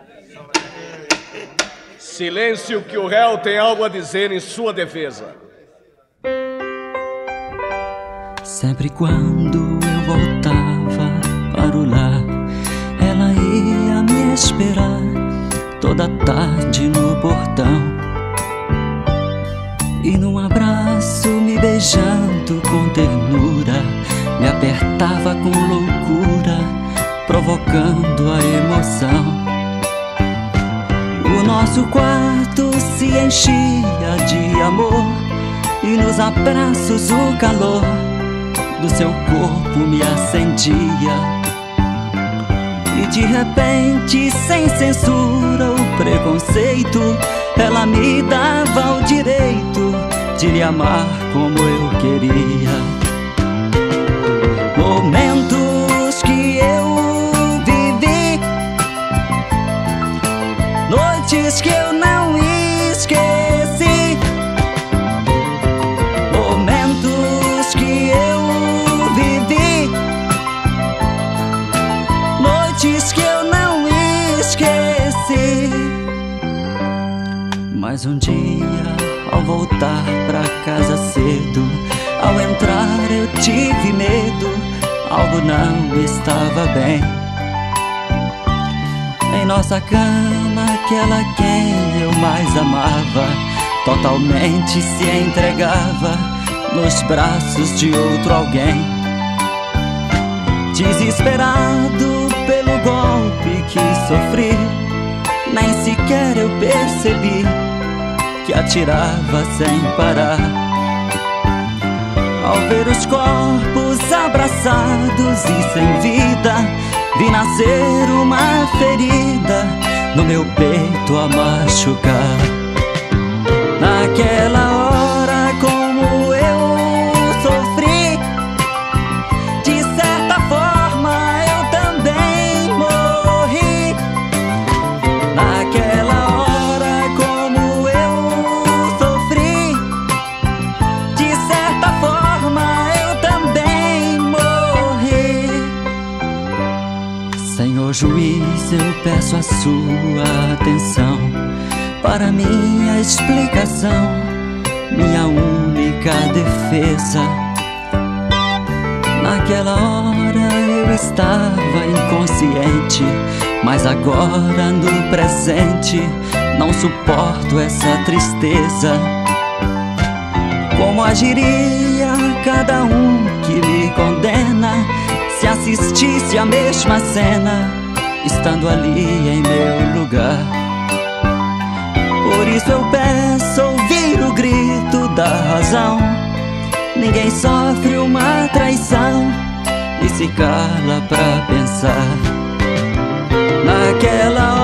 Silêncio, que o réu tem algo a dizer em sua defesa. Sempre quando eu voltava para o lar, ela ia me esperar toda tarde no portão, e num abraço me beijando com ternura, me apertava com loucura, provocando a emoção. O nosso quarto se enchia de amor, e nos abraços o calor do seu corpo me acendia. E de repente, sem censura ou preconceito, ela me dava o direito de lhe amar como eu queria. Momentos que eu vivi, noites que eu não esqueci, momentos que eu vivi, noites que eu não esqueci. Mas um dia, ao voltar pra casa cedo, ao entrar eu tive medo, algo não estava bem. Em nossa cama, aquela quem eu mais amava totalmente se entregava nos braços de outro alguém. Desesperado pelo golpe que sofri, nem sequer eu percebi que atirava sem parar. Ao ver os corpos abraçados e sem vida, vi nascer uma ferida no meu peito a machucar. Naquela hora, como eu sofri, de certa forma eu também morri. Naquela hora, como eu sofri, de certa forma eu também morri. Senhor juiz, eu peço a sua atenção para minha explicação, minha única defesa. Naquela hora eu estava inconsciente, mas agora no presente não suporto essa tristeza. Como agiria cada um que me condena se assistisse a mesma cena, estando ali em meu lugar? Por isso eu peço ouvir o grito da razão. Ninguém sofre uma traição e se cala pra pensar. Naquela